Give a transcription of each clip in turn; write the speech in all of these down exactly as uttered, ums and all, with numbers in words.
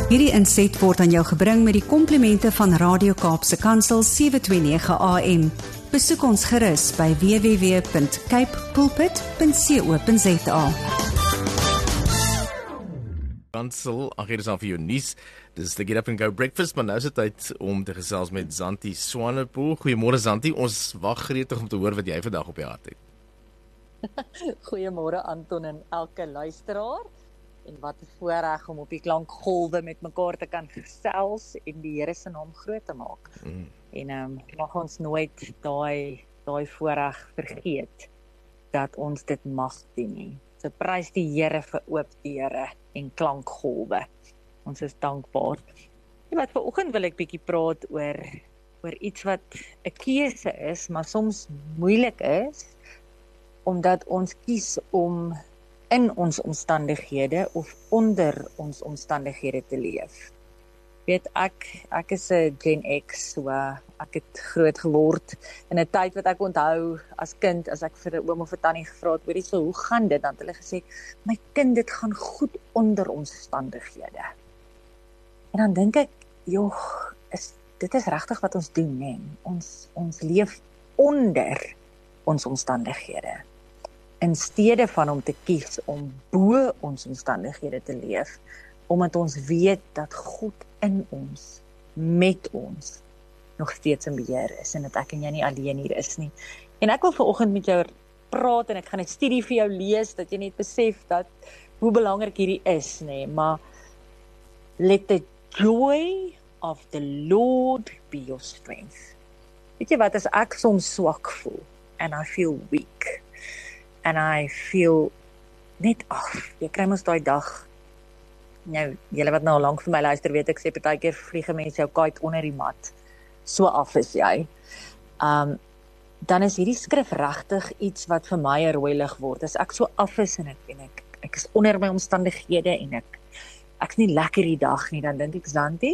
Hierdie inset word aan jou gebring met die komplimente van Radio Kaapse Kansel sewe twee nege A M. Besoek ons gerus by w w w punt cape pulpit punt co punt za. Kansel, ag hier is aan vir jou nuus. Dis die Get Up and Go Breakfast, maar nou is dit tyd om te gesels met Zanti Swanepoel. Goeiemôre Zanti, ons wag gretig om te hoor wat jy vandag op die hart het. Goeiemôre Anton en elke luisteraar. En wat 'n voorreg om op die klankgolwe met mekaar te kan gesels en die Here se naam groot te maak. Mm. En ehm um, mag ons nooit daai daai voorreg vergeet dat ons dit mag doen nie. So prys die Here vir oop deure en klankgolwe. Ons is dankbaar. Ja, wat vanoggend wil ek bietjie praat oor oor iets wat 'n keuse is, maar soms moeilik is omdat ons kies om in ons omstandighede of onder ons omstandighede te leef. Weet ek, ek is 'n Gen X, so ek het groot geword in 'n tyd wat ek onthou as kind, as ek vir 'n oom of 'n tannie gevra het, hoorie, so hoe gaan dit? Dan het hulle gesê, my kind, dit gaan goed onder ons omstandighede. En dan dink ek, joh, is, dit is regtig wat ons doen, nee. Ons, ons leef onder ons omstandighede. In steede van om te kies om bo ons omstandighede te leef, omdat ons weet dat God in ons, met ons, nog steeds in beheer is, en dat ek en jy nie alleen hier is nie. En ek wil vanoggend met jou praat, en ek gaan 'n studie vir jou lees, dat jy net besef dat, hoe belangrik hierdie is, nee, maar, let the joy of the Lord be your strength. Weet jy wat, as ek soms swak voel, and I feel weak, and I feel net af, jy kry mos daai dag, nou, julle wat nou al lank vir my luister, weet ek sê, partykeer vlieg 'n mens jou kite onder die mat, so af is jy, um, dan is hierdie skrif regtig iets wat vir my 'n rooi lig word, as ek so af is, en ek, en ek, ek is onder my omstandighede, en ek, ek is nie lekker die dag nie, dan dink ek, Zanti,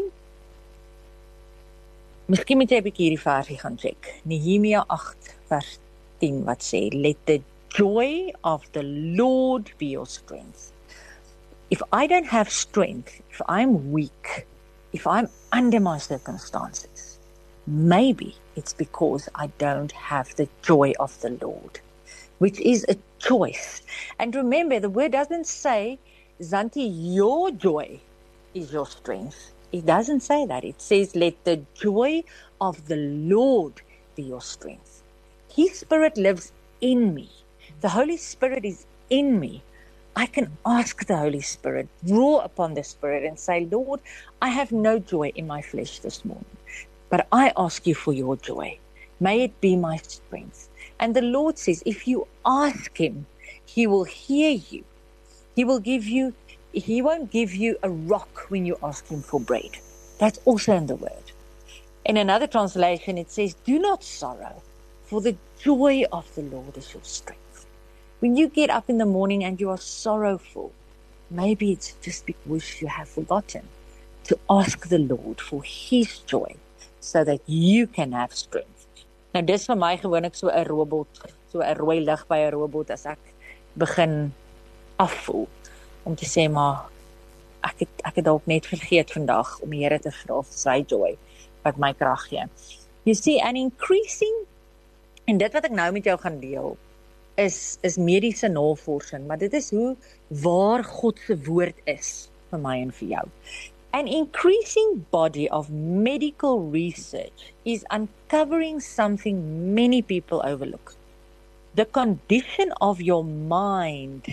miskien moet jy 'n bietjie hierdie versie gaan check, Nehemia agt vers tien, wat sê, let the joy of the Lord be your strength. If I don't have strength, if I'm weak, if I'm under my circumstances, maybe it's because I don't have the joy of the Lord, which is a choice. And remember, the word doesn't say, Zanti, your joy is your strength. It doesn't say that. It says, let the joy of the Lord be your strength. His Spirit lives in me. The Holy Spirit is in me. I can ask the Holy Spirit, draw upon the Spirit and say, Lord, I have no joy in my flesh this morning, but I ask you for your joy. May it be my strength. And the Lord says, if you ask him, he will hear you. He will give you, he won't give you a rock when you ask him for bread. That's also in the word. In another translation, it says, do not sorrow, for the joy of the Lord is your strength. When you get up in the morning and you are sorrowful, maybe it's just because you have forgotten to ask the Lord for his joy so that you can have strength. Nou dis vir my gewoonlik so 'n robot, so 'n rooi lig by 'n robot as ek begin afvoel om te sê maar ek het ek het dalk net vergeet vandag om die Here te vra vir sy joy wat my krag gee. You see, an increasing, en dit wat ek nou met jou gaan deel is is mediese navorsing, maar dit is hoe waar God se woord is vir my en vir jou. An increasing body of medical research is uncovering something many people overlook. The condition of your mind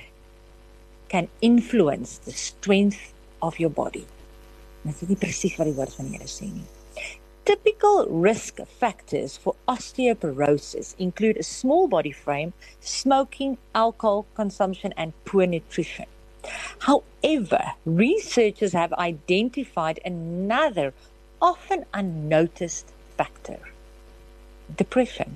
can influence the strength of your body. Dit is nie presies wat die woord van die Here sê nie. Typical risk factors for osteoporosis include a small body frame, smoking, alcohol consumption, and poor nutrition. However, researchers have identified another often unnoticed factor: depression.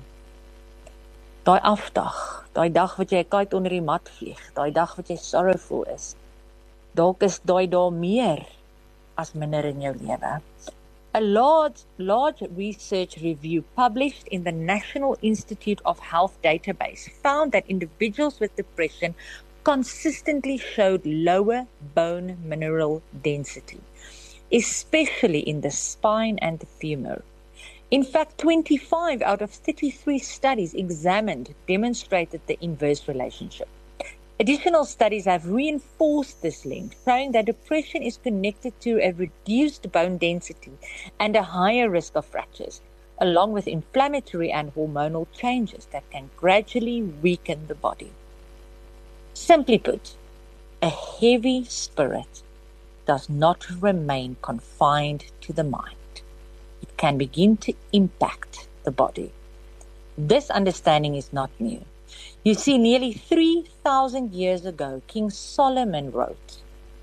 Daai afdag, daai dag wat jy 'n kite onder die mat vlieg, daai dag wat jy sorrowful is, dalk is daai daar meer as minder in jou lewe. A large, large research review published in the National Institute of Health database found that individuals with depression consistently showed lower bone mineral density. especially in the spine and the femur. In fact, twenty-five out of thirty-three studies examined demonstrated the inverse relationship. Additional studies have reinforced this link, showing that depression is connected to a reduced bone density and a higher risk of fractures, along with inflammatory and hormonal changes that can gradually weaken the body. Simply put, a heavy spirit does not remain confined to the mind. It can begin to impact the body. This understanding is not new. You see, nearly three thousand years ago, King Solomon wrote,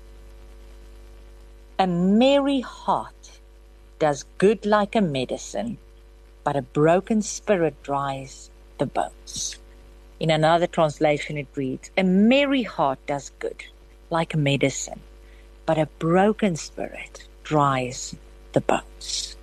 "A merry heart does good like a medicine, but a broken spirit dries the bones." In another translation it reads, "A merry heart does good like a medicine, but a broken spirit dries the bones."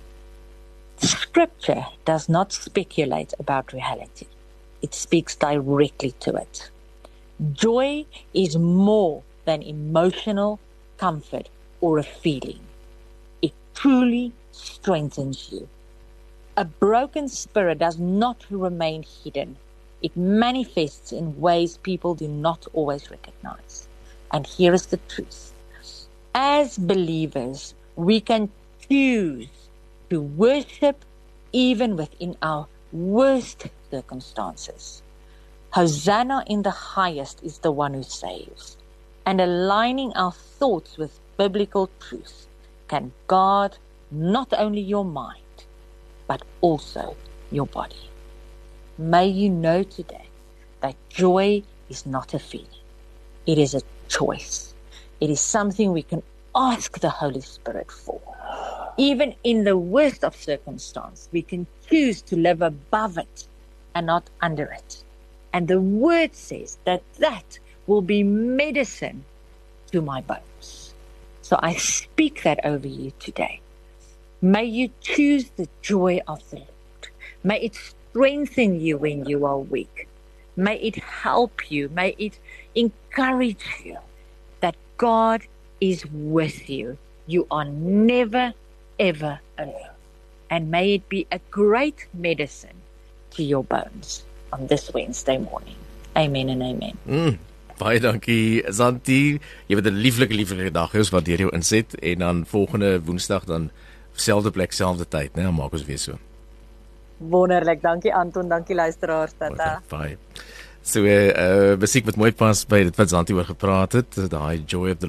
Scripture does not speculate about reality. It speaks directly to it. Joy is more than emotional comfort or a feeling. It truly strengthens you. A broken spirit does not remain hidden. It manifests in ways people do not always recognize. And here is the truth. As believers, we can choose to worship even within our worst circumstances. Hosanna in the highest is the one who saves. And aligning our thoughts with biblical truth can guard not only your mind, but also your body. May you know today that joy is not a feeling. It is a choice. It is something we can ask the Holy Spirit for. Even in the worst of circumstance, we can choose to live above it and not under it. And the word says that that will be medicine to my bones. So I speak that over you today. May you choose the joy of the Lord. May it strengthen you when you are weak. May it help you. May it encourage you that God is with you. You are never, ever alone. And may it be a great medicine to your bones on this Wednesday morning. Amen and amen. Mm, baie dankie, Zanti. Jy het 'n lieflike, lieflike dag hê, ons waardeer jou inset. En dan volgende Woensdag dan selfde plek, selfde tyd, né? Dan maak ons weer so. Wonderlik, dankie Anton, dankie luisteraars, tata. Bye. So, uh, uh musiek wat mooi pas by dit wat Zanti oor gepraat het, daai joy of the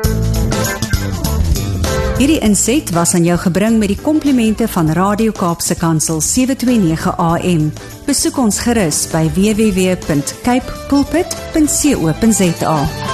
Hierdie inset was aan jou gebring met die komplimente van Radio Kaapse Kansel sewe twee nege A M. Besoek ons gerus by w w w punt cape pulpit punt co punt za.